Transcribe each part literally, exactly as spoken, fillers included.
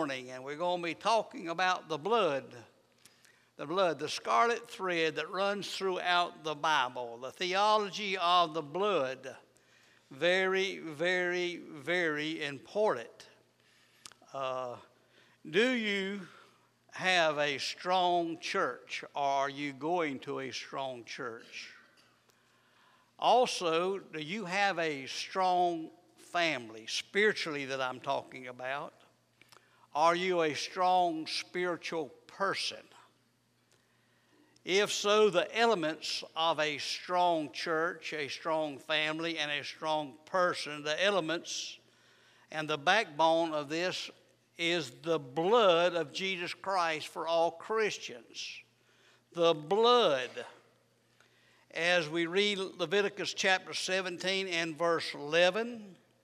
morning, and we're going to be talking about the blood. The blood, the scarlet thread that runs throughout the Bible, the theology of the blood. Very, very, very important. Uh, do you have a strong church, or are you going to a strong church? Also, do you have a strong family, spiritually that I'm talking about? Are you a strong spiritual person? If so, the elements of a strong church, a strong family, and a strong person, the elements and the backbone of this is the blood of Jesus Christ for all Christians. The blood. As we read Leviticus chapter seventeen and verse eleven,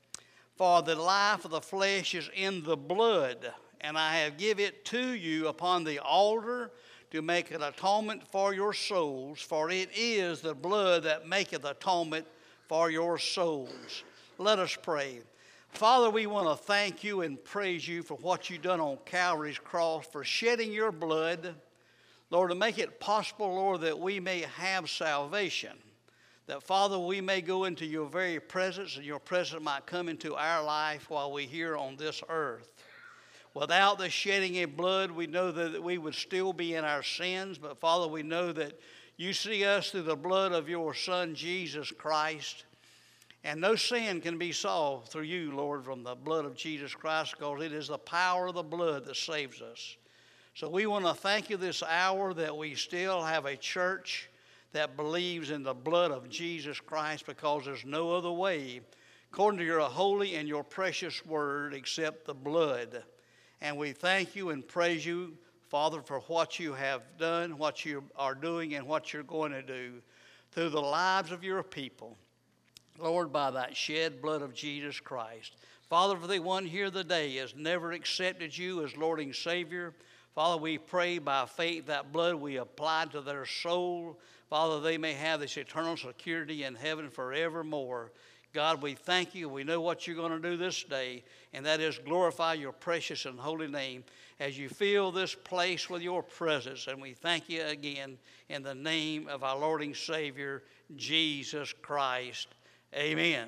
for the life of the flesh is in the blood, and I have given it to you upon the altar to make an atonement for your souls, for it is the blood that maketh atonement for your souls. Let us pray. Father, we want to thank you and praise you for what you've done on Calvary's cross, for shedding your blood, Lord, to make it possible, Lord, that we may have salvation. That, Father, we may go into your very presence, and your presence might come into our life while we're here on this earth. Without the shedding of blood, we know that we would still be in our sins. But, Father, we know that you see us through the blood of your Son, Jesus Christ. And no sin can be solved through you, Lord, from the blood of Jesus Christ, because it is the power of the blood that saves us. So we want to thank you this hour that we still have a church that believes in the blood of Jesus Christ, because there's no other way, according to your holy and your precious word, except the blood. And we thank you and praise you, Father, for what you have done, what you are doing, and what you're going to do through the lives of your people. Lord, by that shed blood of Jesus Christ. Father, for the one here today has never accepted you as Lord and Savior, Father, we pray by faith that blood we apply to their soul. Father, they may have this eternal security in heaven forevermore. God, we thank you. We know what you're going to do this day, and that is glorify your precious and holy name as you fill this place with your presence. And we thank you again in the name of our Lord and Savior, Jesus Christ. Amen.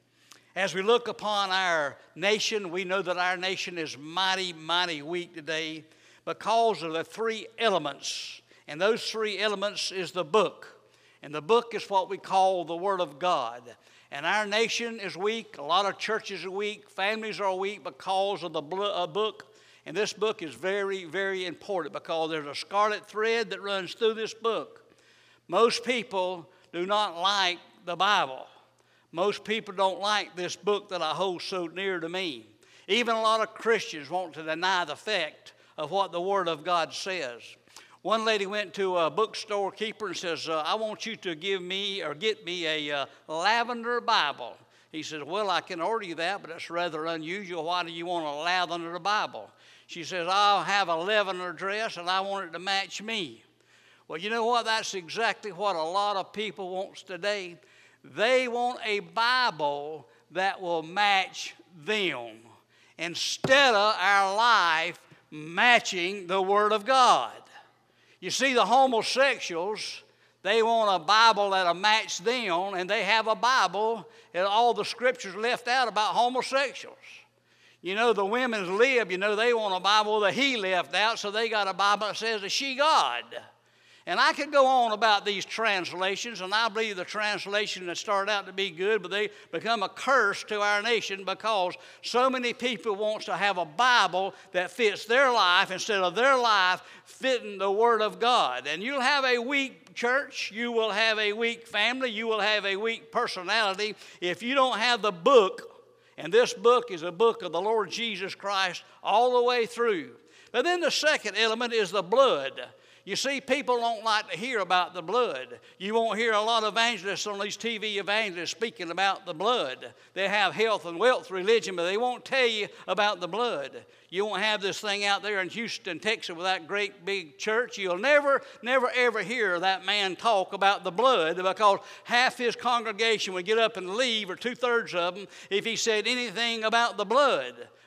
As we look upon our nation, we know that our nation is mighty, mighty weak today because of the three elements. And those three elements is the book. And the book is what we call the Word of God. And our nation is weak. A lot of churches are weak. Families are weak because of the book. And this book is very, very important because there's a scarlet thread that runs through this book. Most people do not like the Bible. Most people don't like this book that I hold so near to me. Even a lot of Christians want to deny the fact of what the Word of God says. One lady went to a bookstore keeper and says, uh, I want you to give me or get me a uh, lavender Bible. He says, well, I can order you that, but it's rather unusual. Why do you want a lavender Bible? She says, I'll have a lavender dress and I want it to match me. Well, you know what? That's exactly what a lot of people want today. They want a Bible that will match them instead of our life matching the Word of God. You see, the homosexuals, they want a Bible that'll match them, and they have a Bible and all the scriptures left out about homosexuals. You know, the women's lib, you know, they want a Bible that he left out, so they got a Bible that says that she God. And I could go on about these translations, and I believe the translation that started out to be good, but they become a curse to our nation because so many people want to have a Bible that fits their life instead of their life fitting the Word of God. And you'll have a weak church, you will have a weak family, you will have a weak personality if you don't have the book. And this book is a book of the Lord Jesus Christ all the way through. But then the second element is the blood. You see, people don't like to hear about the blood. You won't hear a lot of evangelists on these T V evangelists speaking about the blood. They have health and wealth religion, but they won't tell you about the blood. You won't have this thing out there in Houston, Texas with that great big church. You'll never, never, ever hear that man talk about the blood because half his congregation would get up and leave, or two-thirds of them, if he said anything about the blood.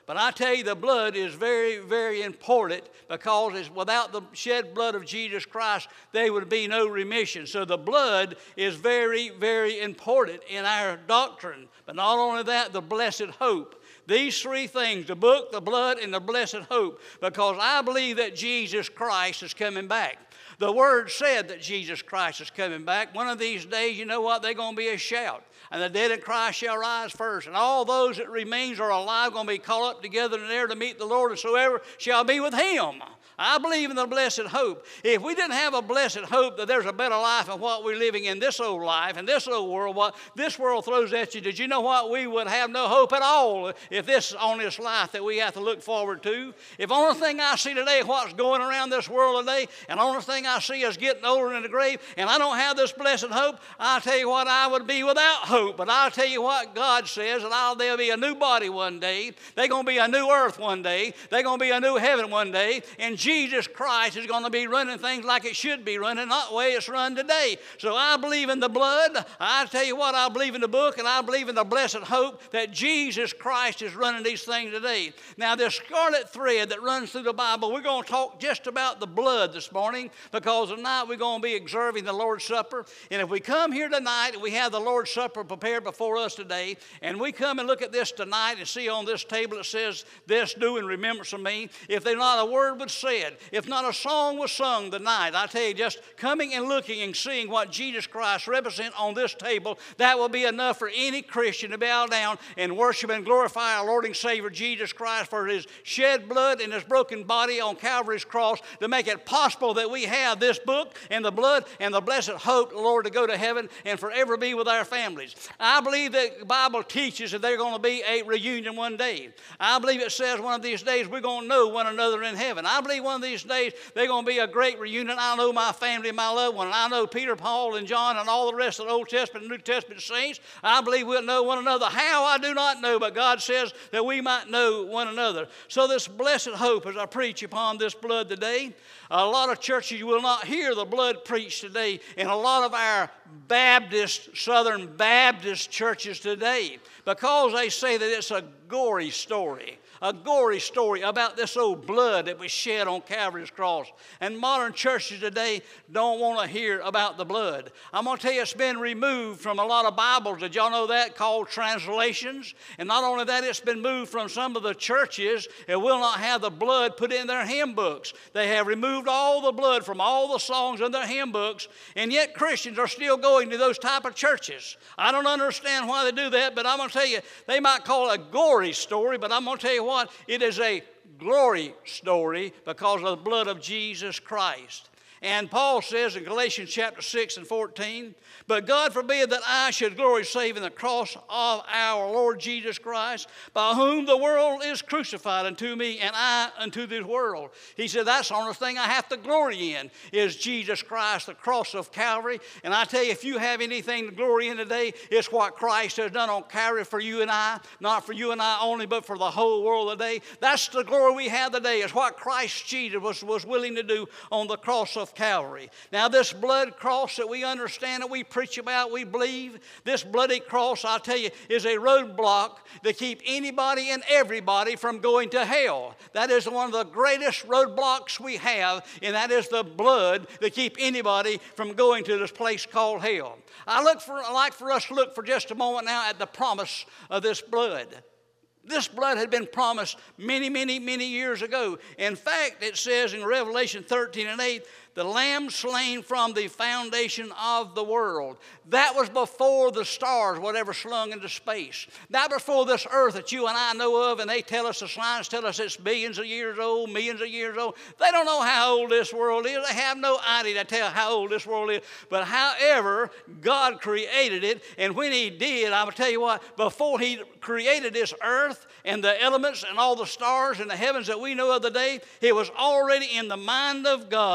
But I tell you, the blood is very, very important, because it's, without the shed blood of Jesus Christ, there would be no remission. So the blood is very, very important in our doctrine. But not only that, the blessed hope. These three things, the book, the blood, and the blessed hope, because I believe that Jesus Christ is coming back. The Word said that Jesus Christ is coming back. One of these days, you know what? They're going to be a shout. And the dead in Christ shall rise first. And all those that remains are alive going to be caught up together in there to meet the Lord, and soever shall be with Him. I believe in the blessed hope. If we didn't have a blessed hope that there's a better life than what we're living in this old life, and this old world, what this world throws at you, did you know what? We would have no hope at all if this on this life that we have to look forward to. If only thing I see today is what's going around this world today, and only thing I see is getting older in the grave, and I don't have this blessed hope, I'll tell you what, I would be without hope. But I'll tell you what, God says, that I'll, there'll be a new body one day. There's going to be a new earth one day. There's going to be a new heaven one day. And Jesus Christ is going to be running things like it should be running, not the way it's run today. So I believe in the blood. I tell you what, I believe in the book, and I believe in the blessed hope that Jesus Christ is running these things today. Now, this scarlet thread that runs through the Bible, we're going to talk just about the blood this morning, because tonight we're going to be observing the Lord's Supper. And if we come here tonight and we have the Lord's Supper prepared before us today, and we come and look at this tonight and see on this table it says, "This do in remembrance of me," if there's not a word was said, if not a song was sung tonight, I tell you, just coming and looking and seeing what Jesus Christ represents on this table, that will be enough for any Christian to bow down and worship and glorify our Lord and Savior Jesus Christ for His shed blood and His broken body on Calvary's cross, to make it possible that we have this book and the blood and the blessed hope, Lord, to go to heaven and forever be with our families. I believe that the Bible teaches that there's going to be a reunion one day. I believe it says one of these days we're going to know one another in heaven. I believe one of these days there's going to be a great reunion. I know my family, my loved one, and I know Peter, Paul, and John, and all the rest of the Old Testament and New Testament saints. I believe we'll know one another. How, I do not know, but God says that we might know one another. So this blessed hope, as I preach upon this blood today, a lot of churches you will not hear the blood preached today, and a lot of our Baptist, Southern Baptist churches today, because they say that it's a gory story. A gory story about this old blood that was shed on Calvary's cross. And modern churches today don't want to hear about the blood. I'm going to tell you, it's been removed from a lot of Bibles. Did y'all know that? Called translations. And not only that, it's been moved from some of the churches that will not have the blood put in their hymn books. They have removed all the blood from all the songs in their hymn books, and yet Christians are still going to those type of churches. I don't understand why they do that, but I'm going to tell you, they might call it a gory story, but I'm going to tell you what, it is a glory story because of the blood of Jesus Christ. And Paul says in Galatians chapter six and fourteen, "But God forbid that I should glory save in the cross of our Lord Jesus Christ, by whom the world is crucified unto me, and I unto this world." He said, that's the only thing I have to glory in, is Jesus Christ, the cross of Calvary. And I tell you, if you have anything to glory in today, it's what Christ has done on Calvary for you and I, not for you and I only, but for the whole world today. That's the glory we have today, is what Christ Jesus was, was willing to do on the cross of Calvary. Now, this blood cross that we understand, that we preach about, we believe, this bloody cross, I tell you, is a roadblock to keep anybody and everybody from going to hell. That is one of the greatest roadblocks we have, and that is the blood to keep anybody from going to this place called hell. I look for, I like for us to look for just a moment now at the promise of this blood. This blood had been promised many, many, many years ago. In fact, it says in Revelation thirteen and eight, "The Lamb slain from the foundation of the world." That was before the stars, whatever, slung into space. Not before this earth that you and I know of, and they tell us, the science tell us it's billions of years old, millions of years old. They don't know how old this world is. They have no idea to tell how old this world is. But however, God created it, and when He did, I will tell you what, before He created this earth and the elements and all the stars and the heavens that we know of today, it was already in the mind of God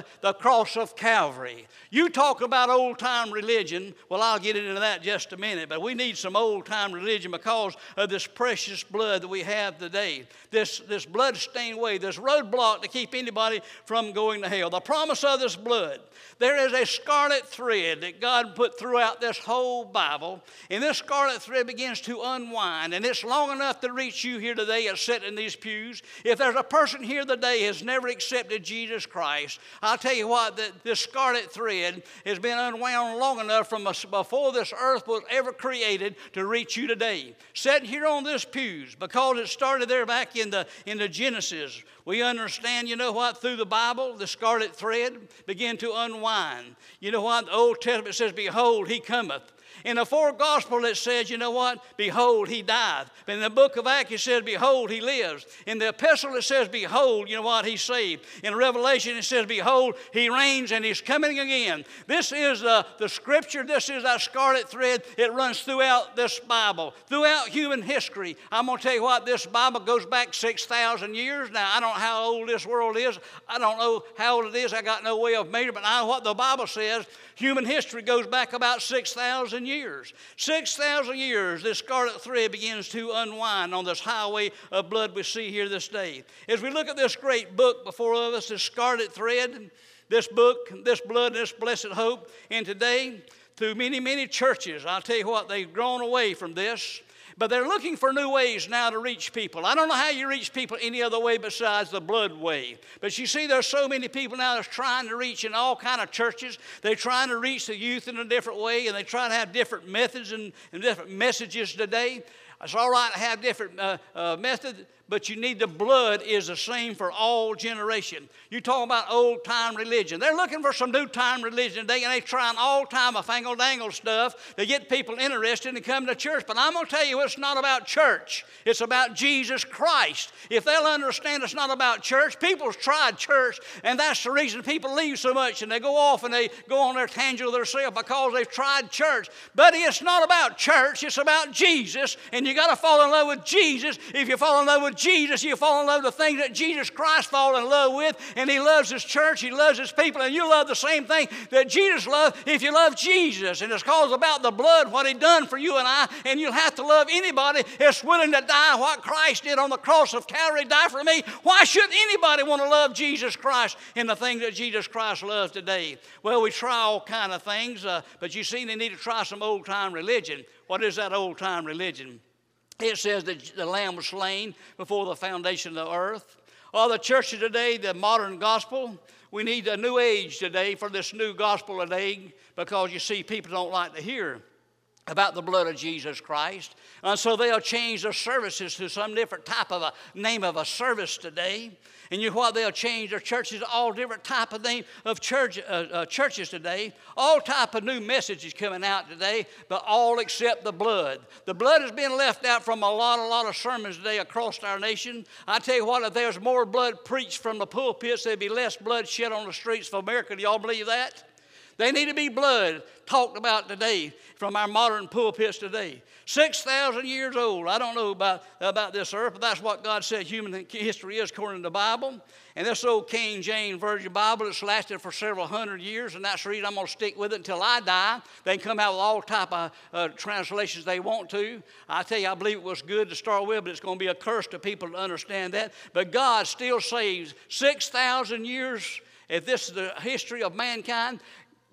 the cross of Calvary. You talk about old-time religion. Well, I'll get into that in just a minute, but we need some old-time religion because of this precious blood that we have today. This, this blood-stained way, this roadblock to keep anybody from going to hell. The promise of this blood. There is a scarlet thread that God put throughout this whole Bible, and this scarlet thread begins to unwind, and it's long enough to reach you here today as sitting in these pews. If there's a person here today who has never accepted Jesus Christ, I'll tell you what, that this scarlet thread has been unwound long enough from us before this earth was ever created to reach you today. Sitting here on this pews, because it started there back in the, in the Genesis. We understand, you know what, through the Bible, the scarlet thread began to unwind. You know what, the Old Testament says, behold, he cometh. In the fourth gospel it says, you know what? Behold, he died. But in the book of Acts it says, behold, he lives. In the epistle it says, behold, you know what? He's saved. In Revelation it says, behold, he reigns and he's coming again. This is uh, the scripture. This is our scarlet thread. It runs throughout this Bible, throughout human history. I'm going to tell you what, this Bible goes back six thousand years. Now, I don't know how old this world is. I don't know how old it is. I got no way of measuring, but I know what the Bible says. Human history goes back about six thousand years. six thousand years, this scarlet thread begins to unwind on this highway of blood we see here this day. As we look at this great book before us, this scarlet thread, this book, this blood, this blessed hope, and today, through many, many churches, I'll tell you what, they've grown away from this. But they're looking for new ways now to reach people. I don't know how you reach people any other way besides the blood way. But you see, there's so many people now that's trying to reach in all kind of churches. They're trying to reach the youth in a different way, and they try to have different methods and, and different messages today. It's all right to have different uh, uh, methods, but you need the blood is the same for all generation. You talk about old-time religion. They're looking for some new-time religion today, and they're trying all-time of fangle-dangle stuff to get people interested and come to church. But I'm going to tell you, it's not about church. It's about Jesus Christ. If they'll understand it's not about church, people's tried church, and that's the reason people leave so much, and they go off and they go on their tangent themselves because they've tried church. But it's not about church. It's about Jesus, and you got to fall in love with Jesus. If you fall in love with Jesus, you fall in love with the things that Jesus Christ fall in love with, and he loves his church, he loves his people, and you love the same thing that Jesus loved if you love Jesus. And it's cause about the blood, what he done for you and I, and you'll have to love anybody that's willing to die what Christ did on the cross of Calvary, die for me. Why should anybody want to love Jesus Christ in the thing that Jesus Christ loves today? Well, we try all kind of things, uh, but you see, they need to try some old-time religion. What is that old-time religion? It says that the Lamb was slain before the foundation of the earth. Or the church of today, the modern gospel, we need a new age today for this new gospel today because you see people don't like to hear about the blood of Jesus Christ. And so they'll change their services to some different type of a name of a service today. And you know what? They'll change their churches to all different type of name of church, uh, uh, churches today. All type of new messages coming out today, but all except the blood. The blood has been left out from a lot, a lot of sermons today across our nation. I tell you what, if there's more blood preached from the pulpits, there'd be less blood shed on the streets of America. Do y'all believe that? They need to be blood talked about today from our modern pulpits today. six thousand years old. I don't know about, about this earth, but that's what God said human history is according to the Bible. And this old King James Version Bible, it's lasted for several hundred years, and that's the reason I'm going to stick with it until I die. They can come out with all type of uh, translations they want to. I tell you, I believe it was good to start with, but it's going to be a curse to people to understand that. But God still saves six thousand years. If this is the history of mankind,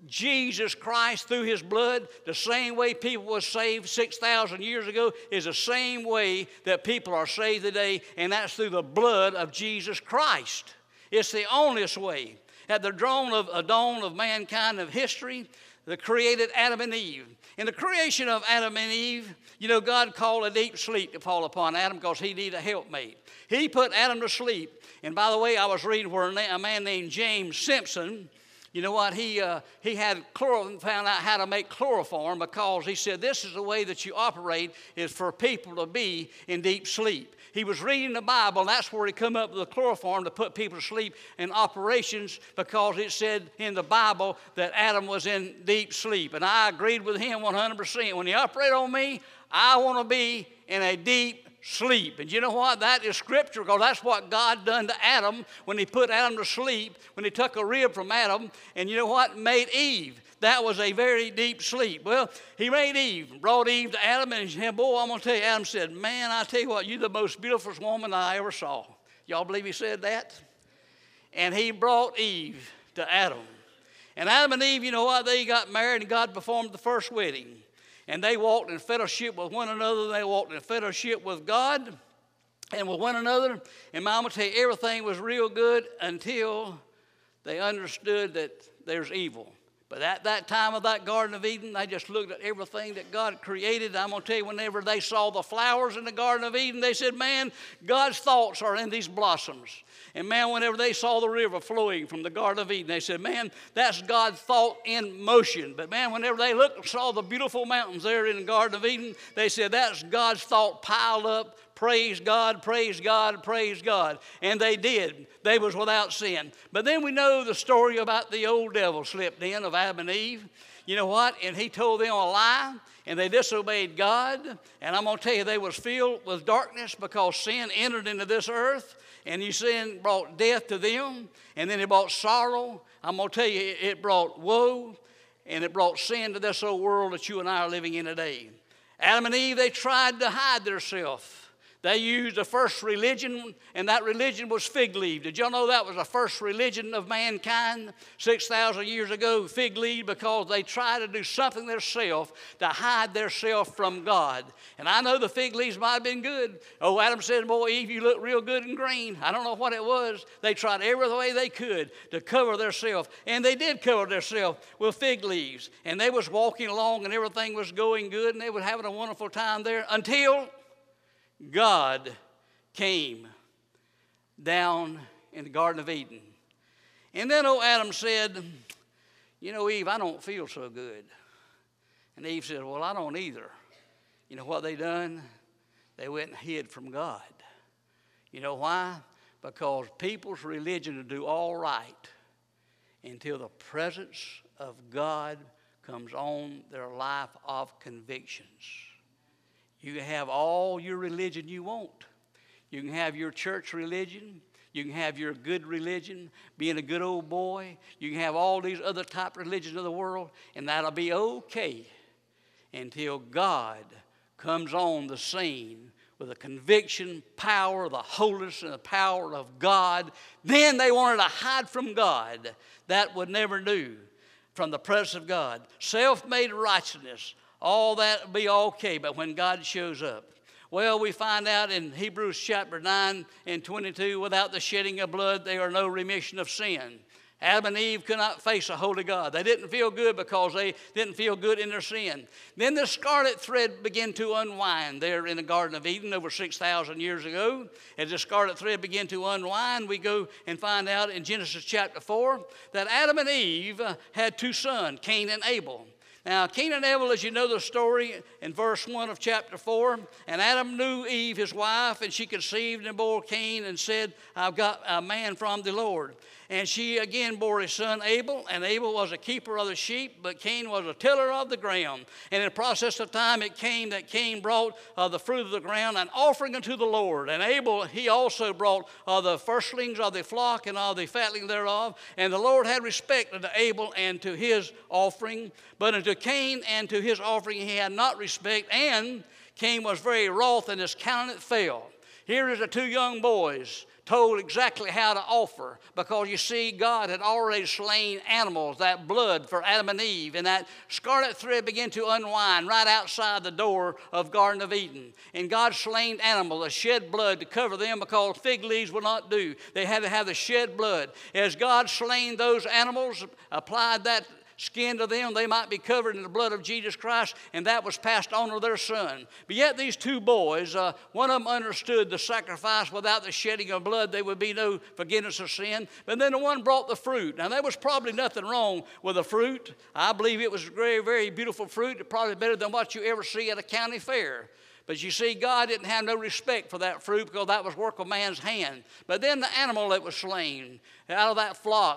Jesus Christ, through his blood, the same way people were saved six thousand years ago is the same way that people are saved today, and that's through the blood of Jesus Christ. It's the onlyest way. At the dawn of, a dawn of mankind of history, the created Adam and Eve. In the creation of Adam and Eve, you know, God called a deep sleep to fall upon Adam because he needed a helpmate. He put Adam to sleep. And by the way, I was reading where a man named James Simpson, you know what, he, uh, he had chloro- found out how to make chloroform because he said this is the way that you operate is for people to be in deep sleep. He was reading the Bible, and that's where he come up with the chloroform to put people to sleep in operations because it said in the Bible that Adam was in deep sleep. And I agreed with him one hundred percent. When he operated on me, I want to be in a deep sleep. And you know what? That is scripture, because that's what God done to Adam when he put Adam to sleep, when he took a rib from Adam, and you know what? Made Eve. That was a very deep sleep. Well, he made Eve, brought Eve to Adam, and he said, boy, I'm going to tell you, Adam said, man, I tell you what, you're the most beautiful woman I ever saw. Y'all believe he said that? And he brought Eve to Adam. And Adam and Eve, you know what? They got married, and God performed the first wedding. And they walked in fellowship with one another. They walked in fellowship with God and with one another. And my, I'm going to tell you, everything was real good until they understood that there's evil. But at that time of that Garden of Eden, they just looked at everything that God created. I'm going to tell you, whenever they saw the flowers in the Garden of Eden, they said, man, God's thoughts are in these blossoms. And man, whenever they saw the river flowing from the Garden of Eden, they said, man, that's God's thought in motion. But man, whenever they looked and saw the beautiful mountains there in the Garden of Eden, they said, that's God's thought piled up. Praise God, praise God, praise God. And they did. They was without sin. But then we know the story about the old devil slipped in of Adam and Eve. You know what? And he told them a lie, and they disobeyed God. And I'm going to tell you, they was filled with darkness because sin entered into this earth. And you sin brought death to them. And then it brought sorrow. I'm going to tell you, it brought woe. And it brought sin to this old world that you and I are living in today. Adam and Eve, they tried to hide themselves. They used the first religion, and that religion was fig leaf. Did y'all know that was the first religion of mankind six thousand years ago, fig leaf, because they tried to do something themselves to hide themselves from God. And I know the fig leaves might have been good. Oh, Adam said, boy, Eve, you look real good and green. I don't know what it was. They tried every way they could to cover themselves, and they did cover themselves with fig leaves. And they was walking along, and everything was going good, and they were having a wonderful time there until God came down in the Garden of Eden. And then old Adam said, you know, Eve, I don't feel so good. And Eve said, well, I don't either. You know what they done? They went and hid from God. You know why? Because people's religion will do all right until the presence of God comes on their life of convictions. You can have all your religion you want. You can have your church religion. You can have your good religion, being a good old boy. You can have all these other type religions of the world, and that'll be okay until God comes on the scene with the conviction, power, the holiness, and the power of God. Then they wanted to hide from God. That would never do from the presence of God. Self-made righteousness. All that will be okay, but when God shows up. Well, we find out in Hebrews chapter nine and twenty-two, without the shedding of blood, there are no remission of sin. Adam and Eve could not face a holy God. They didn't feel good because they didn't feel good in their sin. Then the scarlet thread began to unwind there in the Garden of Eden over six thousand years ago. As the scarlet thread began to unwind, we go and find out in Genesis chapter four that Adam and Eve had two sons, Cain and Abel. Now, Cain and Abel, as you know the story in verse one of chapter four, and Adam knew Eve, his wife, and she conceived and bore Cain and said, I've got a man from the Lord. And she again bore his son Abel, and Abel was a keeper of the sheep, but Cain was a tiller of the ground. And in the process of time it came that Cain brought uh, the fruit of the ground, an offering unto the Lord. And Abel, he also brought uh, the firstlings of the flock and of the fatling thereof. And the Lord had respect unto Abel and to his offering, but unto Cain and to his offering he had not respect, and Cain was very wroth, and his countenance fell. Here is the two young boys told exactly how to offer, because you see, God had already slain animals, that blood for Adam and Eve, and that scarlet thread began to unwind right outside the door of Garden of Eden. And God slain animals, the shed blood to cover them, because fig leaves will not do. They had to have the shed blood. As God slain those animals, applied that skin to them, they might be covered in the blood of Jesus Christ, and that was passed on to their son. But yet these two boys, uh, one of them understood the sacrifice without the shedding of blood, there would be no forgiveness of sin. But then the one brought the fruit. Now there was probably nothing wrong with the fruit. I believe it was very, very beautiful fruit, probably better than what you ever see at a county fair. But you see, God didn't have no respect for that fruit, because that was work of man's hand. But then the animal that was slain out of that flock,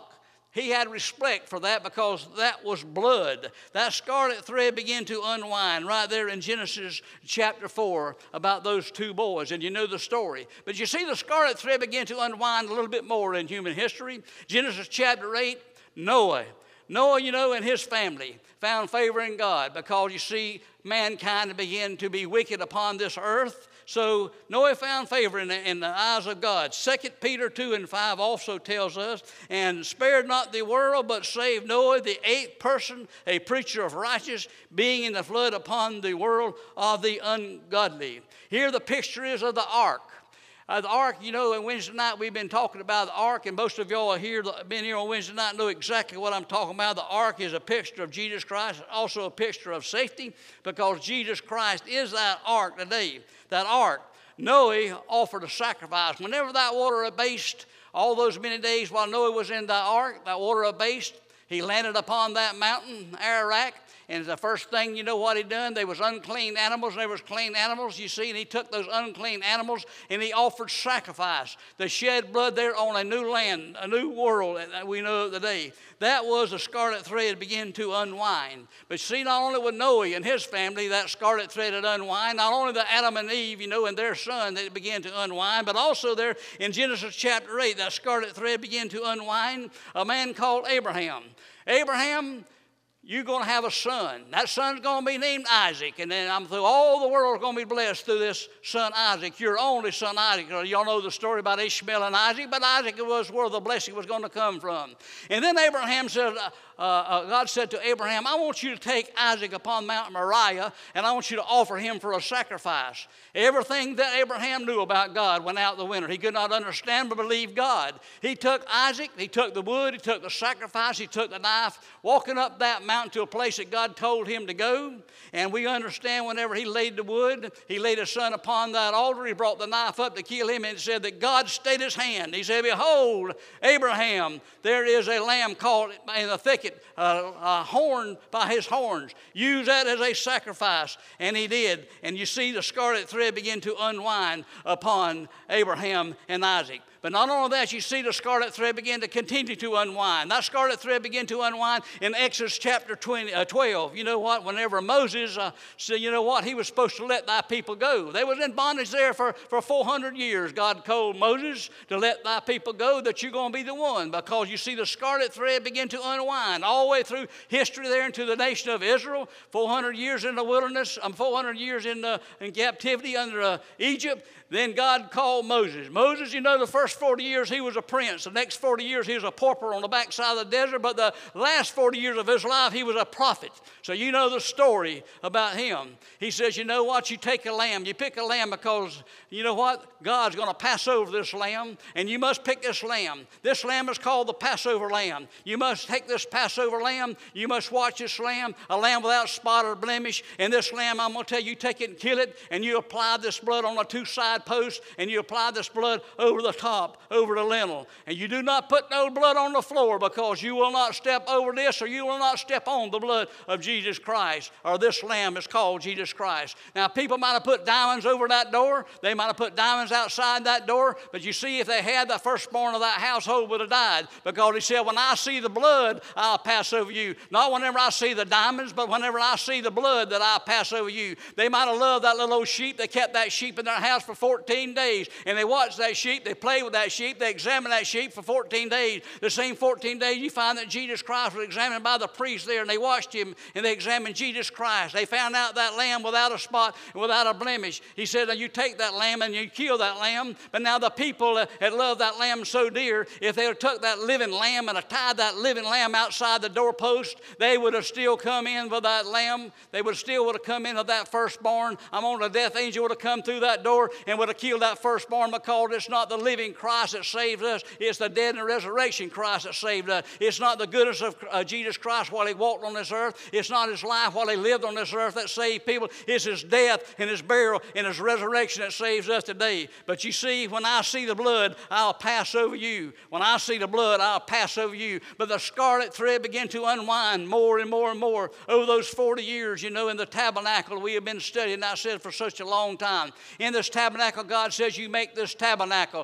He had respect for that because that was blood. That scarlet thread began to unwind right there in Genesis chapter four about those two boys, and you know the story. But you see the scarlet thread began to unwind a little bit more in human history. Genesis chapter eight, Noah. Noah, you know, and his family found favor in God because, you see, mankind began to be wicked upon this earth. So Noah found favor in the, in the eyes of God. Second Peter two and five also tells us, and spared not the world, but saved Noah, the eighth person, a preacher of righteousness, being in the flood upon the world of the ungodly. Here the picture is of the ark. Uh, the ark, you know, on Wednesday night we've been talking about the ark, and most of y'all are here, been here on Wednesday night, know exactly what I'm talking about. The ark is a picture of Jesus Christ, also a picture of safety, because Jesus Christ is that ark today. That ark, Noah offered a sacrifice. Whenever that water abased, all those many days while Noah was in the ark, that water abased, he landed upon that mountain, Ararat. And the first thing, you know what he done? There was unclean animals, and there was clean animals, you see, and he took those unclean animals and he offered sacrifice. They shed blood there on a new land, a new world that we know today. That was the scarlet thread began to unwind. But see, not only with Noah and his family, that scarlet thread had unwind, not only the Adam and Eve, you know, and their son, that it began to unwind, but also there in Genesis chapter eight, that scarlet thread began to unwind, a man called Abraham. Abraham, you're going to have a son. That son's going to be named Isaac. And then I'm through all the world is going to be blessed through this son Isaac, your only son Isaac. Y'all know the story about Ishmael and Isaac, but Isaac was where the blessing was going to come from. And then Abraham said, uh, uh, God said to Abraham, I want you to take Isaac upon Mount Moriah, and I want you to offer him for a sacrifice. Everything that Abraham knew about God went out the window. He could not understand but believe God. He took Isaac, he took the wood, he took the sacrifice, he took the knife, walking up that mountain to a place that God told him to go. And we understand whenever he laid the wood, he laid his son upon that altar, he brought the knife up to kill him, and it said that God stayed his hand. He said, behold, Abraham, there is a lamb caught in the thicket, uh, a horn by his horns. Use that as a sacrifice. And he did. And you see the scarlet thread begin to unwind upon Abraham and Isaac. But not only that, you see the scarlet thread begin to continue to unwind. That scarlet thread began to unwind in Exodus chapter twenty, uh, twelve. You know what? Whenever Moses uh, said, you know what? He was supposed to let thy people go. They was in bondage there for, for four hundred years. God told Moses to let thy people go, that you're going to be the one. Because you see the scarlet thread begin to unwind all the way through history there into the nation of Israel. four hundred years in the wilderness, um, four hundred years in, the, in captivity under uh, Egypt. Then God called Moses. Moses, you know, the first forty years he was a prince. The next forty years he was a pauper on the backside of the desert. But the last forty years of his life he was a prophet. So you know the story about him. He says, you know what? You take a lamb. You pick a lamb because, you know what? God's going to pass over this lamb. And you must pick this lamb. This lamb is called the Passover lamb. You must take this Passover lamb. You must watch this lamb, a lamb without spot or blemish. And this lamb, I'm going to tell you, you take it and kill it. And you apply this blood on the two side post, and you apply this blood over the top, over the lintel. And you do not put no blood on the floor, because you will not step over this, or you will not step on the blood of Jesus Christ, or this lamb is called Jesus Christ. Now, people might have put diamonds over that door. They might have put diamonds outside that door. But you see, if they had, the firstborn of that household would have died, because he said, when I see the blood, I'll pass over you. Not whenever I see the diamonds, but whenever I see the blood, that I'll pass over you. They might have loved that little old sheep. They kept that sheep in their house for fourteen days, and they watched that sheep. They played with that sheep. They examined that sheep for fourteen days. The same fourteen days you find that Jesus Christ was examined by the priest there, and they watched him, and they examined Jesus Christ. They found out that lamb without a spot and without a blemish. He said, now you take that lamb and you kill that lamb. But now the people that loved that lamb so dear, if they had took that living lamb and had tied that living lamb outside the doorpost, they would have still come in with that lamb. They would still would have come in with that firstborn. I'm on the death angel would have come through that door and would have killed that firstborn, because it's not the living Christ that saved us. It's the dead and resurrection Christ that saved us. It's not the goodness of uh, Jesus Christ while he walked on this earth. It's not his life while he lived on this earth that saved people. It's his death and his burial and his resurrection that saves us today. But you see, when I see the blood, I'll pass over you. When I see the blood, I'll pass over you. But the scarlet thread began to unwind more and more and more over those forty years, you know, in the tabernacle we have been studying, I said, for such a long time. In this tabernacle, God says, you make this tabernacle. And I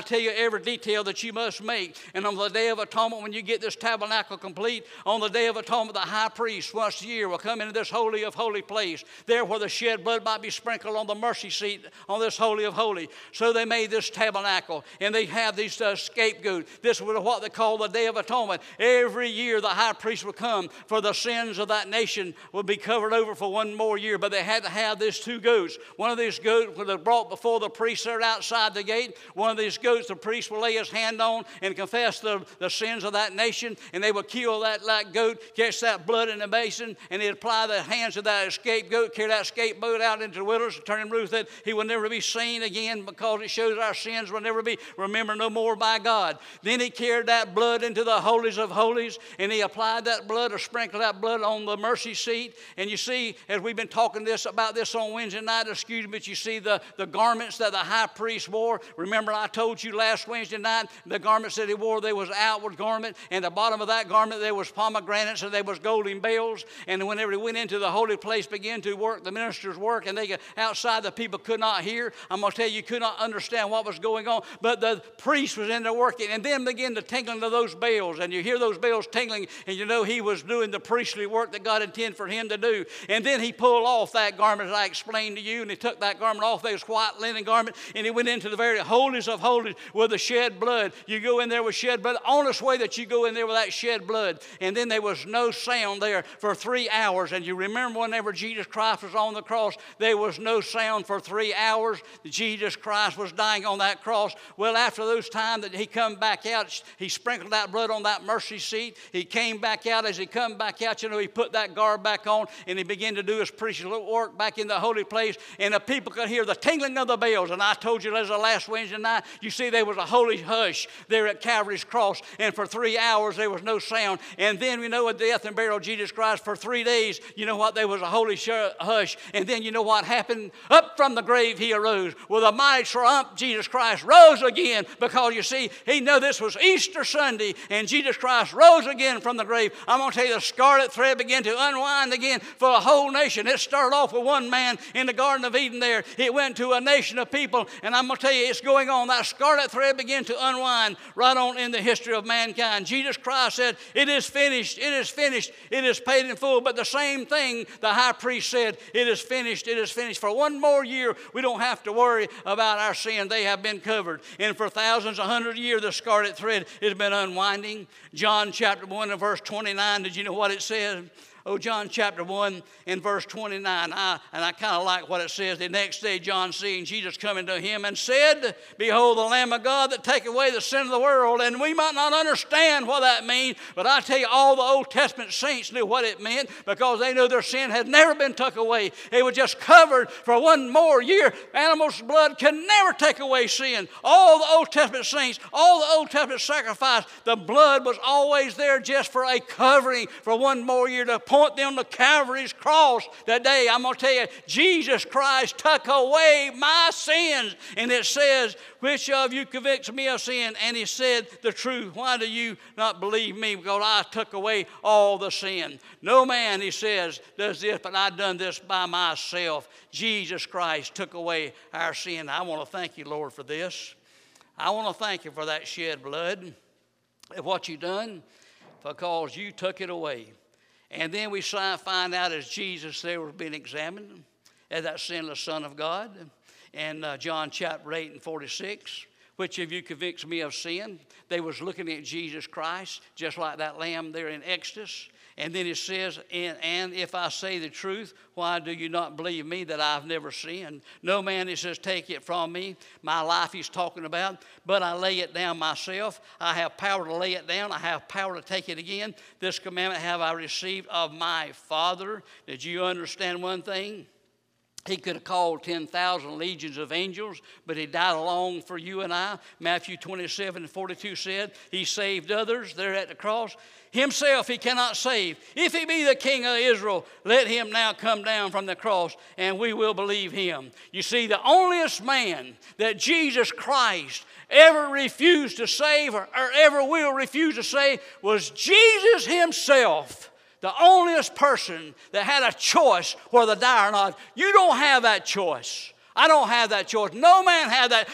tell you every detail that you must make. And on the Day of Atonement, when you get this tabernacle complete, on the Day of Atonement, the high priest once a year will come into this Holy of Holy place, there where the shed blood might be sprinkled on the mercy seat on this Holy of Holy. So they made this tabernacle, and they have these uh, scapegoat. This was what they call the Day of Atonement. Every year the high priest would come, for the sins of that nation would be covered over for one more year. But they had to have these two goats. One of these goats was brought before the priest there outside the gate. One of these goats the priest would lay his hand on and confess the, the sins of that nation, and they would kill that, that goat, catch that blood in the basin, and he'd apply the hands of that scapegoat, carry that scapegoat out into the wilderness, and turn him loose that he will never be seen again, because it shows our sins will never be remembered no more by God. Then he carried that blood into the holies of holies, and he applied that blood or sprinkled that blood on the mercy seat. And you see, as we've been talking this about this on Wednesday night, excuse me, but you see the, the garments that the high priest wore. Remember, I told you last Wednesday night, the garments that he wore, there was outward garment, and the bottom of that garment there was pomegranates, and there was golden bells. And whenever he went into the holy place, began to work the minister's work, and they got outside, the people could not hear. I'm going to tell you, you could not understand what was going on, but the priest was in there working, and then began the tingling of those bells, and you hear those bells tingling, and you know he was doing the priestly work that God intended for him to do. And then he pulled off that garment, as I explained to you, and he took that garment off, that white linen garment, and he went into the very holies of holies with the shed blood. You go in there with shed blood, the honest way that you go in there with that shed blood. And then there was no sound there for three hours. And you remember whenever Jesus Christ was on the cross, there was no sound for three hours. Jesus Christ was dying on that cross. Well, after those times that he come back out, he sprinkled that blood on that mercy seat. He came back out. As he come back out, you know, he put that garb back on, and he began to do his priestly work back in the holy place. And the people could hear the tingling of the bells. And I told you as the last Wednesday night, you see there was a holy hush there at Calvary's cross. And for three hours there was no sound. And then we know at the death and burial of Jesus Christ, for three days, you know what, there was a holy hush. And then you know what happened? Up from the grave he arose. With a mighty triumph, Jesus Christ rose again, because you see, he knew this was Easter Sunday, and Jesus Christ rose again from the grave. I'm going to tell you, the scarlet thread began to unwind again for a whole nation. It started off with one man in the Garden of Eden there. It went to a nation of people, and I'm going to tell you, it's going on. That scarlet thread began to unwind right on in the history of mankind. Jesus Christ said, it is finished, it is finished, it is paid in full. But the same thing the high priest said, it is finished, it is finished. For one more year, we don't have to worry about our sin. They have been covered. And for thousands, a hundred years, the scarlet thread has been unwinding. John chapter one and verse twenty-nine, did you know what it says? Oh, John chapter one and verse twenty-nine. I, and I kind of like what it says. The next day, John seeing Jesus coming to him and said, behold, the Lamb of God that take away the sin of the world. And we might not understand what that means, but I tell you, all the Old Testament saints knew what it meant, because they knew their sin had never been took away. It was just covered for one more year. Animals' blood can never take away sin. All the Old Testament saints, all the Old Testament sacrifice, the blood was always there just for a covering for one more year, to point them to Calvary's cross that day. I'm going to tell you, Jesus Christ took away my sins. And it says, which of you convicts me of sin? And he said the truth. Why do you not believe me? Because I took away all the sin. No man, he says, does this, but I've done this by myself. Jesus Christ took away our sin. I want to thank you, Lord, for this. I want to thank you for that shed blood, of what you done, because you took it away. And then we find out as Jesus there was being examined as that sinless Son of God. And uh, John chapter eight and forty-six, which of you convicts me of sin? They was looking at Jesus Christ, just like that lamb there in Exodus. And then it says, and, and if I say the truth, why do you not believe me that I've never sinned? No man, it says, take it from me. My life he's talking about, but I lay it down myself. I have power to lay it down. I have power to take it again. This commandment have I received of my Father. Did you understand one thing? He could have called ten thousand legions of angels, but he died alone for you and I. Matthew twenty-seven and forty-two said, he saved others there at the cross. Himself he cannot save. If he be the King of Israel, let him now come down from the cross, and we will believe him. You see, the onlyest man that Jesus Christ ever refused to save, or, or ever will refuse to save, was Jesus himself. The onlyest person that had a choice whether to die or not. You don't have that choice. I don't have that choice. No man had that.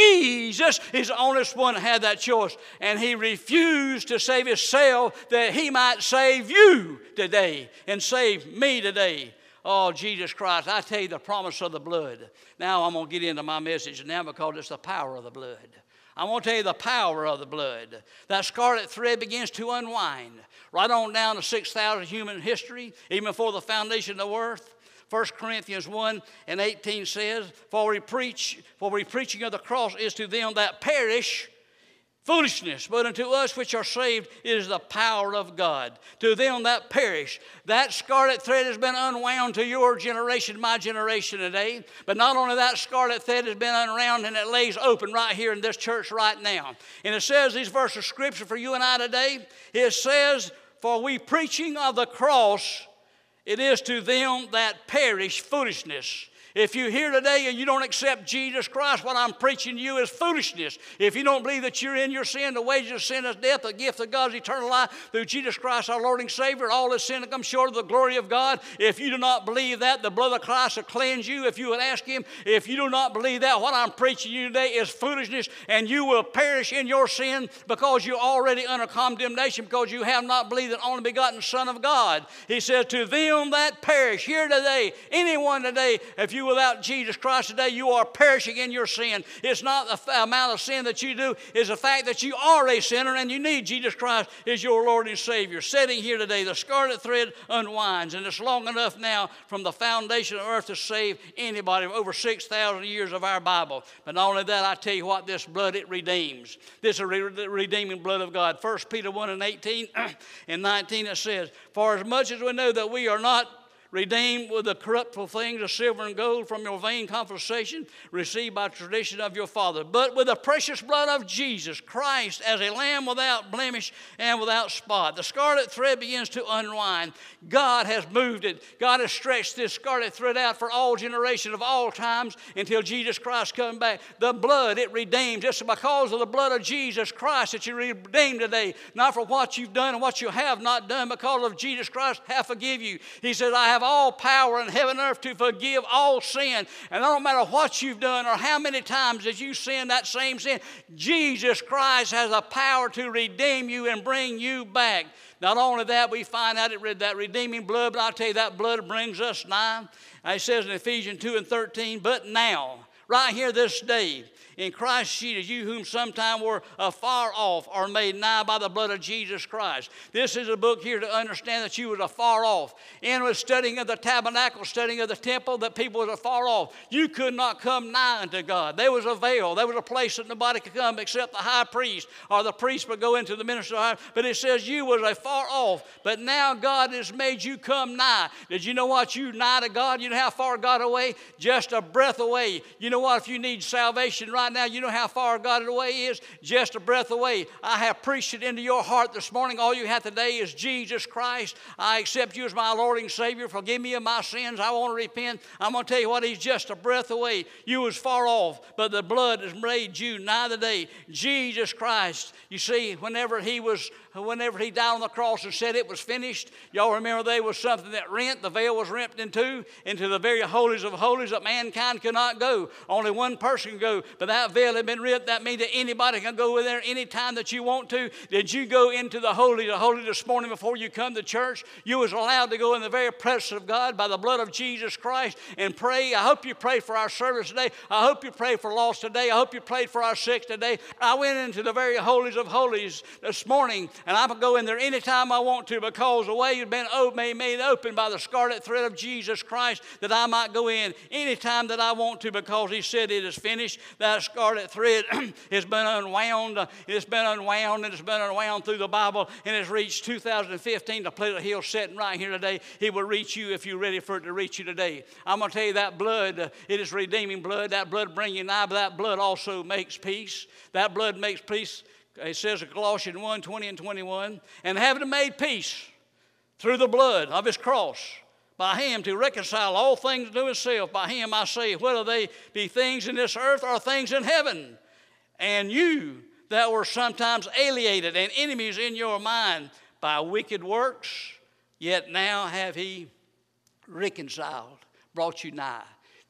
Jesus is the only one that had that choice. And he refused to save himself that he might save you today and save me today. Oh, Jesus Christ, I tell you the promise of the blood. Now I'm going to get into my message now because it's the power of the blood. I want to tell you the power of the blood. That scarlet thread begins to unwind right on down to six thousand human history, even before the foundation of the earth. First Corinthians one and eighteen says, For we preach, for we preaching of the cross is to them that perish foolishness, but unto us which are saved is the power of God. To them that perish, that scarlet thread has been unwound to your generation, my generation today. But not only that scarlet thread has been unwound, and it lays open right here in this church right now. And it says these verses of Scripture for you and I today. It says, For we preaching of the cross, it is to them that perish foolishness. If you're here today and you don't accept Jesus Christ, what I'm preaching to you is foolishness. If you don't believe that you're in your sin, the wages of sin is death, the gift of God's eternal life through Jesus Christ our Lord and Savior, all this sin to come short of the glory of God. If you do not believe that, the blood of Christ will cleanse you. If you would ask Him, if you do not believe that, what I'm preaching to you today is foolishness, and you will perish in your sin because you're already under condemnation because you have not believed the only begotten Son of God. He says, to them that perish, here today, anyone today, if you without Jesus Christ today, you are perishing in your sin. It's not the amount of sin that you do, it's the fact that you are a sinner and you need Jesus Christ as your Lord and Savior. Sitting here today, the scarlet thread unwinds, and it's long enough now from the foundation of earth to save anybody. Over six thousand years of our Bible. But not only that, I tell you what, this blood, it redeems. This is the redeeming blood of God. First Peter one and eighteen and nineteen, it says, For as much as we know that we are not redeemed with the corruptible things of silver and gold from your vain conversation received by tradition of your father, but with the precious blood of Jesus Christ as a lamb without blemish and without spot. The scarlet thread begins to unwind. God has moved it. God has stretched this scarlet thread out for all generations of all times until Jesus Christ comes back. The blood, it redeems. It's because of the blood of Jesus Christ that you're redeemed today, not for what you've done and what you have not done, because of Jesus Christ hath forgive you. He says, I have all power in heaven and earth to forgive all sin. And no matter what you've done or how many times that you sin that same sin, Jesus Christ has a power to redeem you and bring you back. Not only that, we find out it read that redeeming blood, but I'll tell you that blood brings us nigh. It says in Ephesians two and thirteen, but now, right here this day, in Christ Jesus, you whom sometime were afar off are made nigh by the blood of Jesus Christ. This is a book here to understand that you was afar off. In the studying of the tabernacle, studying of the temple, that people was afar off. You could not come nigh unto God. There was a veil. There was a place that nobody could come except the high priest, or the priest would go into the ministry. But it says you was afar off. But now God has made you come nigh. Did you know what? You nigh to God. You know how far God away? Just a breath away. You know what? If you need salvation right now, you know how far God away is? Just a breath away. I have preached it into your heart this morning. All you have today is Jesus Christ. I accept you as my Lord and Savior. Forgive me of my sins. I want to repent. I'm going to tell you what, He's just a breath away. You was far off, but the blood has made you nigh today. Jesus Christ. You see, whenever He was Whenever He died on the cross and said it was finished, y'all remember there was something that rent, the veil was rent in two, into the very holies of holies that mankind could not go. Only one person could go, but that veil had been rent. That means that anybody can go in there any time that you want to. Did you go into the holy, the holy this morning before you come to church? You was allowed to go in the very presence of God by the blood of Jesus Christ and pray. I hope you prayed for our service today. I hope you prayed for lost today. I hope you prayed for our sick today. I went into the very holies of holies this morning, and I can go in there anytime I want to because the way has been made open by the scarlet thread of Jesus Christ, that I might go in anytime that I want to because He said it is finished. That scarlet thread has been unwound. It's been unwound and it's been unwound through the Bible, and it's reached two thousand fifteen. The Pleasant Hill sitting right here today. He will reach you if you're ready for it to reach you today. I'm going to tell you that blood, uh, it is redeeming blood. That blood brings you nigh, but that blood also makes peace. That blood makes peace. It says in Colossians one, twenty and twenty-one, and having made peace through the blood of His cross, by Him to reconcile all things to Himself. By Him I say, whether they be things in this earth or things in heaven. And you that were sometimes alienated and enemies in your mind by wicked works, yet now have He reconciled, brought you nigh.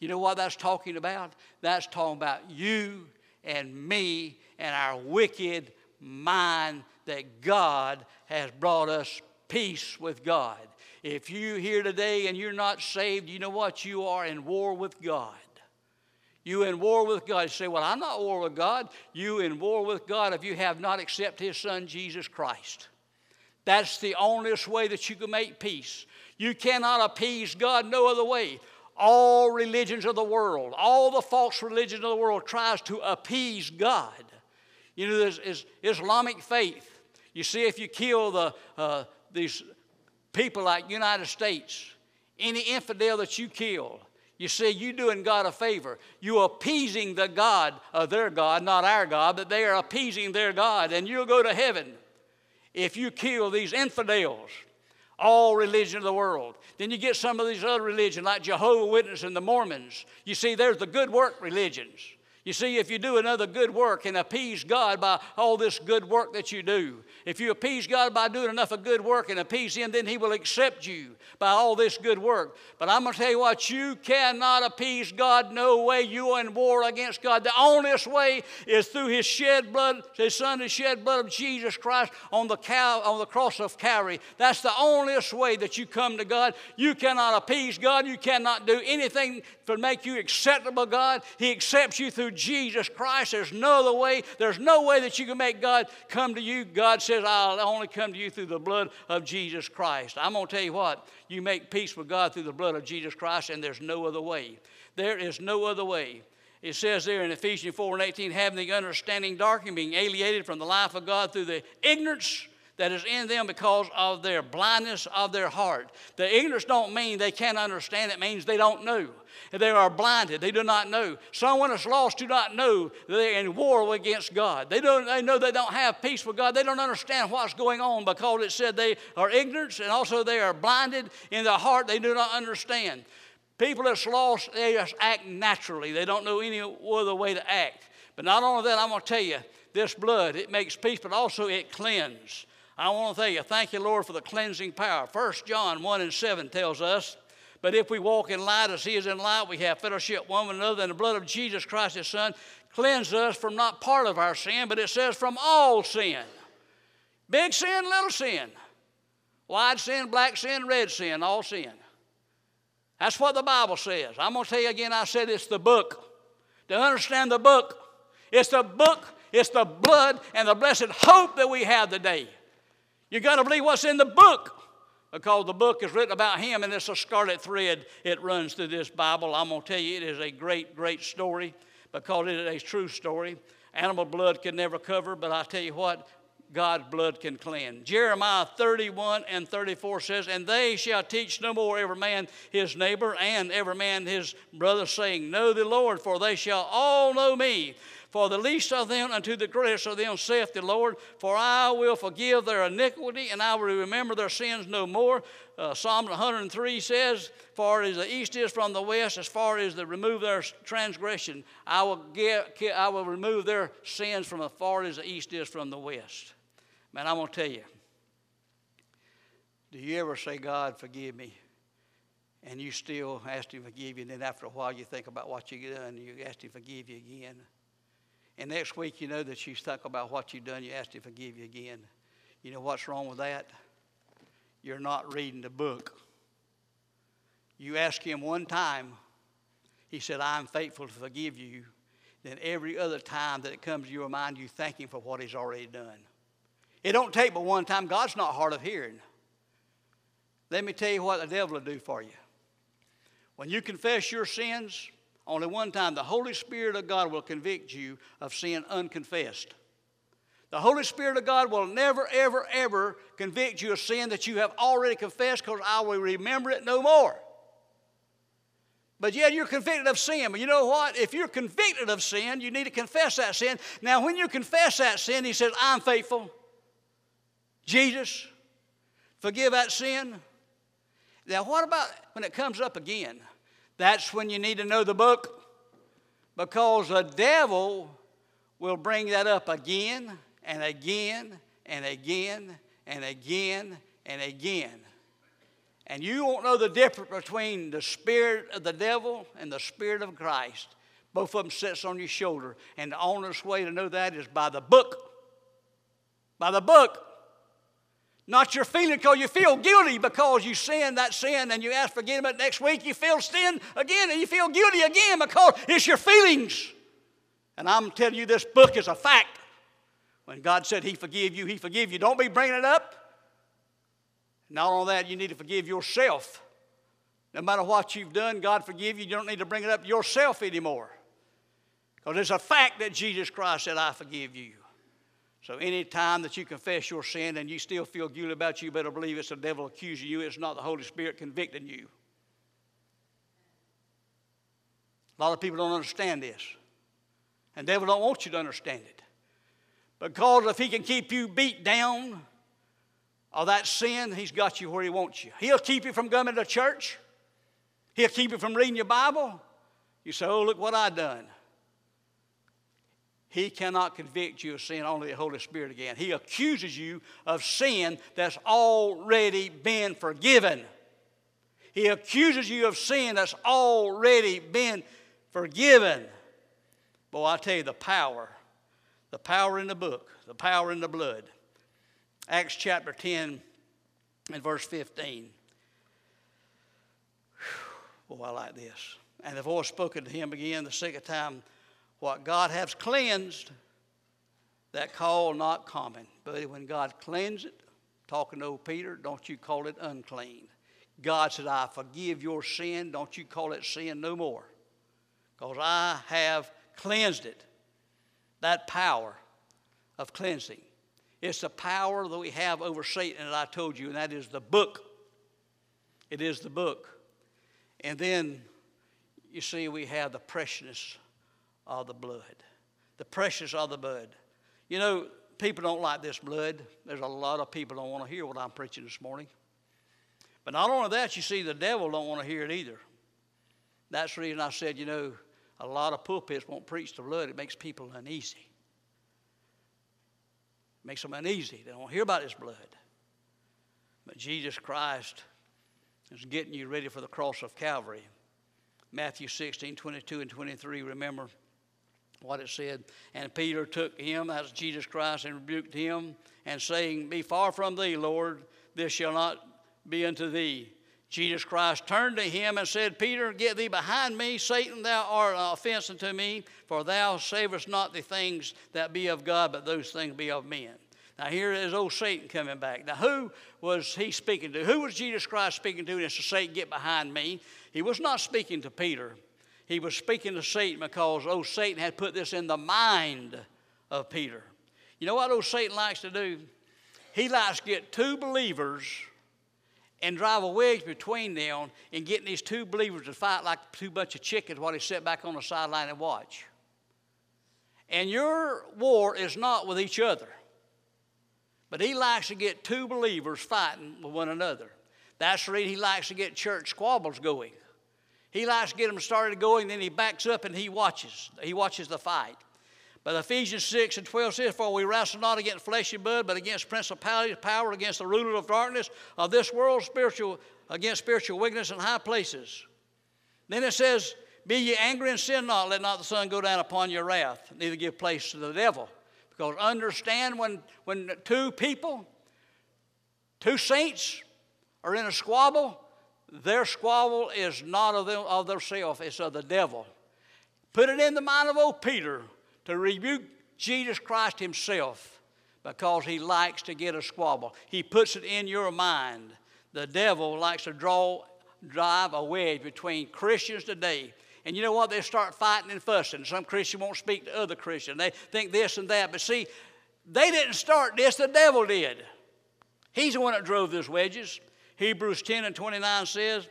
You know what that's talking about? That's talking about you and me and our wicked mind that God has brought us peace with God. If you're here today and you're not saved, you know what? You are in war with God. You in war with God. You say, well, I'm not in war with God. You in war with God if you have not accepted His Son, Jesus Christ. That's the only way that you can make peace. You cannot appease God no other way. All religions of the world, all the false religions of the world tries to appease God. You know, there's, there's Islamic faith. You see, if you kill the uh, these people like United States, any infidel that you kill, you see, you doing God a favor. You're appeasing the God of their God, not our God, but they are appeasing their God, and you'll go to heaven if you kill these infidels. All religion of the world. Then you get some of these other religions like Jehovah's Witnesses and the Mormons. You see, there's the good work religions. You see, if you do another good work and appease God by all this good work that you do, if you appease God by doing enough of good work and appease Him, then He will accept you by all this good work. But I'm going to tell you what, you cannot appease God no way. You are in war against God. The only way is through His shed blood, His Son, the shed blood of Jesus Christ on the, Cal- on the cross of Calvary. That's the only way that you come to God. You cannot appease God. You cannot do anything to make you acceptable to God. He accepts you through Jesus Christ. There's no other way. There's no way that you can make God come to you. God says, I'll only come to you through the blood of Jesus Christ. I'm going to tell you what, you make peace with God through the blood of Jesus Christ, and there's no other way. There is no other way. It says there in Ephesians four and eighteen, having the understanding darkened, being alienated from the life of God through the ignorance that is in them because of their blindness of their heart. The ignorance don't mean they can't understand. It means they don't know. They are blinded. They do not know. Someone that's lost do not know they're in war against God. They don't. They know they don't have peace with God. They don't understand what's going on because it said they are ignorant, and also they are blinded in their heart. They do not understand. People that's lost, they just act naturally. They don't know any other way to act. But not only that, I'm going to tell you, this blood, it makes peace, but also it cleanses. I want to tell you, thank you, Lord, for the cleansing power. First John one and seven tells us, but if we walk in light as He is in light, we have fellowship one with another, and the blood of Jesus Christ, His Son, cleanses us from not part of our sin, but it says from all sin. Big sin, little sin. White sin, black sin, red sin, all sin. That's what the Bible says. I'm going to tell you again, I said it's the book. To understand the book, it's the book, it's the blood, and the blessed hope that we have today. You got to believe what's in the book, because the book is written about Him, and it's a scarlet thread. It runs through this Bible. I'm going to tell you, it is a great, great story, because it is a true story. Animal blood can never cover, but I tell you what, God's blood can cleanse. Jeremiah thirty-one and thirty-four says, and they shall teach no more every man his neighbor and every man his brother, saying, know the Lord, for they shall all know me. For the least of them unto the greatest of them saith the Lord, for I will forgive their iniquity, and I will remember their sins no more. Uh, Psalm one hundred three says, far as the east is from the west, as far as the remove their transgression, I will, get, I will remove their sins from as far as the east is from the west. Man, I'm going to tell you, do you ever say, God, forgive me? And you still ask Him to forgive you, and then after a while you think about what you've done, and you ask Him to forgive you again. And next week you know that you think about what you've done, you ask Him to forgive you again. You know what's wrong with that? You're not reading the book. You ask Him one time, He said, I'm faithful to forgive you. Then every other time that it comes to your mind, you thank Him for what He's already done. It don't take but one time. God's not hard of hearing. Let me tell you what the devil will do for you. When you confess your sins, only one time, the Holy Spirit of God will convict you of sin unconfessed. The Holy Spirit of God will never, ever, ever convict you of sin that you have already confessed, because I will remember it no more. But yet you're convicted of sin. But you know what? If you're convicted of sin, you need to confess that sin. Now, when you confess that sin, He says, I'm faithful. Jesus, forgive that sin. Now, what about when it comes up again? That's when you need to know the book, because the devil will bring that up again and again and again and again and again. And you won't know the difference between the spirit of the devil and the spirit of Christ. Both of them sits on your shoulder. And the honest way to know that is by the book. By the book. Not your feeling, because you feel guilty because you sinned that sin and you ask forgiveness. Next week you feel sin again and you feel guilty again because it's your feelings. And I'm telling you, this book is a fact. When God said he forgive you, he forgive you. Don't be bringing it up. Not only that, you need to forgive yourself. No matter what you've done, God forgive you. You don't need to bring it up yourself anymore. Because it's a fact that Jesus Christ said, I forgive you. So any time that you confess your sin and you still feel guilty about you, you better believe it's the devil accusing you. It's not the Holy Spirit convicting you. A lot of people don't understand this. And the devil don't want you to understand it. Because if he can keep you beat down of that sin, he's got you where he wants you. He'll keep you from coming to church. He'll keep you from reading your Bible. You say, oh, look what I've done. He cannot convict you of sin, only the Holy Spirit again. He accuses you of sin that's already been forgiven. He accuses you of sin that's already been forgiven. Boy, I tell you, the power, the power in the book, the power in the blood. Acts chapter ten and verse fifteen. Whew, boy, I like this. And the voice spoke to him again the second time, what God has cleansed, that call not common. But when God cleansed it, talking to old Peter, don't you call it unclean. God said, I forgive your sin. Don't you call it sin no more. Because I have cleansed it. That power of cleansing. It's the power that we have over Satan that I told you, and that is the book. It is the book. And then, you see, we have the preciousness of the blood. The precious of the blood. You know, people don't like this blood. There's a lot of people don't want to hear what I'm preaching this morning. But not only that, you see, the devil don't want to hear it either. That's the reason I said, you know, a lot of pulpits won't preach the blood. It makes people uneasy. It makes them uneasy. They don't want to hear about this blood. But Jesus Christ is getting you ready for the cross of Calvary. Matthew sixteen, twenty-two and twenty-three, remember what it said. And Peter took him, that's Jesus Christ, and rebuked him, and saying, be far from thee, Lord, this shall not be unto thee. Jesus Christ turned to him and said, Peter, get thee behind me, Satan, thou art an offense unto me, for thou savest not the things that be of God, but those things be of men. Now here is old Satan coming back. Now who was he speaking to? Who was Jesus Christ speaking to? And said, Satan, get behind me. He was not speaking to Peter. He was speaking to Satan because old Satan had put this in the mind of Peter. You know what old Satan likes to do? He likes to get two believers and drive a wedge between them and getting these two believers to fight like two bunch of chickens while they sit back on the sideline and watch. And your war is not with each other. But he likes to get two believers fighting with one another. That's the reason he likes to get church squabbles going. He likes to get them started going, then he backs up and he watches. He watches the fight. But Ephesians six and twelve says, for we wrestle not against flesh and blood, but against principalities, power, against the rulers of darkness of this world, spiritual against spiritual wickedness in high places. Then it says, be ye angry and sin not, let not the sun go down upon your wrath, neither give place to the devil. Because understand when, when two people, two saints are in a squabble, their squabble is not of, them, of themselves, it's of the devil. Put it in the mind of old Peter to rebuke Jesus Christ himself because he likes to get a squabble. He puts it in your mind. The devil likes to draw, drive a wedge between Christians today. And you know what? They start fighting and fussing. Some Christian won't speak to other Christians. They think this and that. But see, they didn't start this. The devil did. He's the one that drove those wedges. Hebrews ten and twenty-nine says,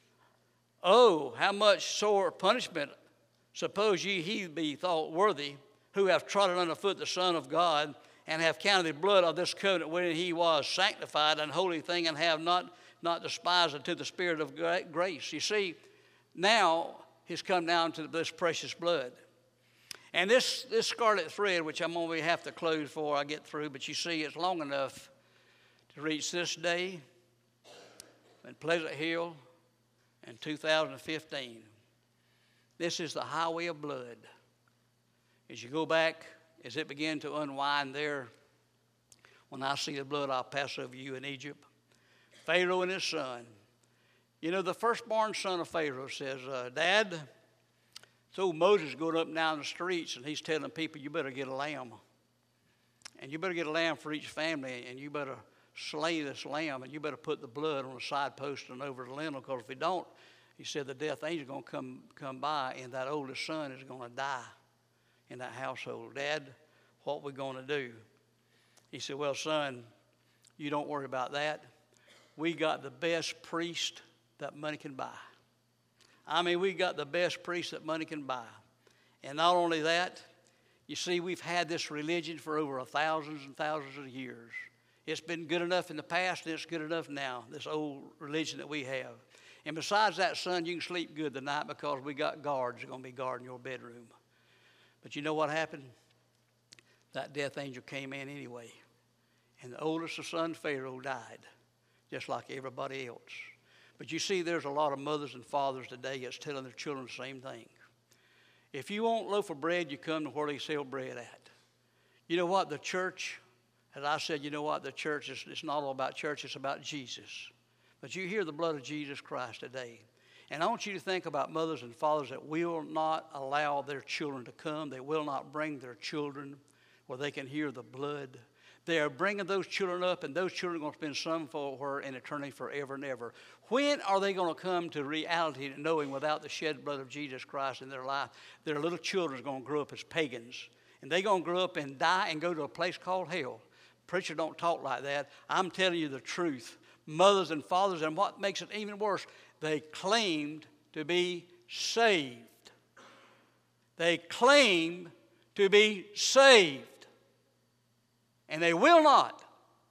oh, how much sore punishment suppose ye he be thought worthy, who have trodden underfoot the Son of God, and have counted the blood of this covenant wherein he was sanctified and holy thing, and have not, not despised unto the Spirit of grace. You see, now he's come down to this precious blood. And this, this scarlet thread, which I'm going to have to close before I get through, but you see it's long enough to reach this day in Pleasant Hill in two thousand fifteen. This is the highway of blood. As you go back, as it began to unwind there, when I see the blood, I'll pass over you in Egypt. Pharaoh and his son. You know, the firstborn son of Pharaoh says, uh, Dad, so Moses going up and down the streets, and he's telling people, you better get a lamb. And you better get a lamb for each family, and you better slay this lamb, and you better put the blood on the side post and over the lintel, because if you don't, he said the death angel is going to come, come by, and that oldest son is going to die in that household. Dad, what are we going to do? He said, well, son, you don't worry about that. We got the best priest that money can buy. I mean, we got the best priest that money can buy. And not only that, you see, we've had this religion for over thousands and thousands of years. It's been good enough in the past, and it's good enough now, this old religion that we have. And besides that, son, you can sleep good tonight because we got guards that are going to be guarding your bedroom. But you know what happened? That death angel came in anyway. And the oldest of son, Pharaoh, died, just like everybody else. But you see, there's a lot of mothers and fathers today that's telling their children the same thing. If you want a loaf of bread, you come to where they sell bread at. You know what? The church, as I said, you know what? The church, is, it's not all about church, it's about Jesus. But you hear the blood of Jesus Christ today. And I want you to think about mothers and fathers that will not allow their children to come. They will not bring their children where they can hear the blood. They are bringing those children up, and those children are going to spend somewhere in eternity forever and ever. When are they going to come to reality, knowing without the shed blood of Jesus Christ in their life, their little children are going to grow up as pagans, and they're going to grow up and die and go to a place called hell? Preacher, don't talk like that. I'm telling you the truth. Mothers and fathers, and what makes it even worse, they claimed to be saved. They claim to be saved. And they will not.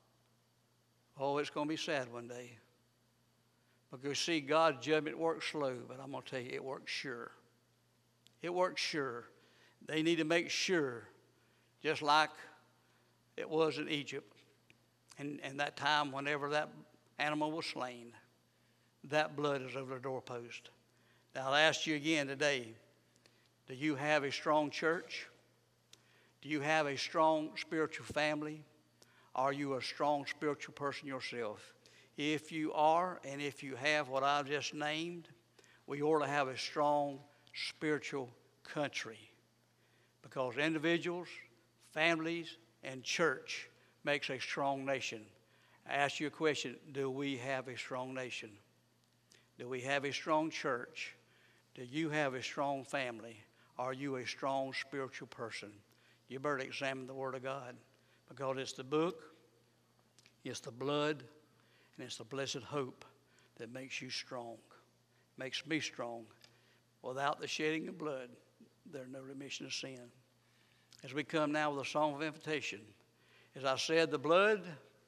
Oh, it's going to be sad one day. Because, see, God's judgment works slow, but I'm going to tell you, it works sure. It works sure. They need to make sure, just like it was in Egypt, and, and that time whenever that animal was slain, that blood is over the doorpost. Now, I'll ask you again today, do you have a strong church? Do you have a strong spiritual family? Are you a strong spiritual person yourself? If you are, and if you have what I've just named, we ought to have a strong spiritual country. Because individuals, families, and church makes a strong nation. I ask you a question, do we have a strong nation? Do we have a strong church? Do you have a strong family? Are you a strong spiritual person? You better examine the Word of God, because it's the book, it's the blood, and it's the blessed hope that makes you strong, makes me strong. Without the shedding of blood, there's no remission of sin. As we come now with a song of invitation, as I said, the blood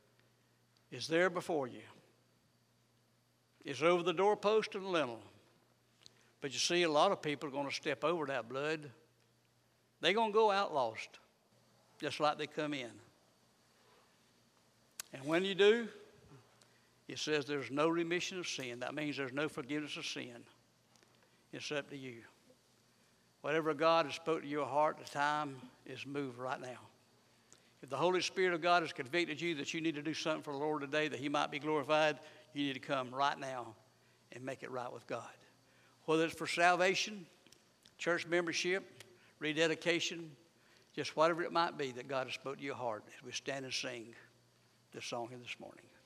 is there before you. It's over the doorpost and the lintel. But you see, a lot of people are going to step over that blood. They're going to go out lost, just like they come in. And when you do, it says there's no remission of sin. That means there's no forgiveness of sin. It's up to you. Whatever God has spoken to your heart, the time is moved right now. If the Holy Spirit of God has convicted you that you need to do something for the Lord today, that He might be glorified, you need to come right now and make it right with God. Whether it's for salvation, church membership, rededication, just whatever it might be that God has spoken to your heart as we stand and sing this song here this morning.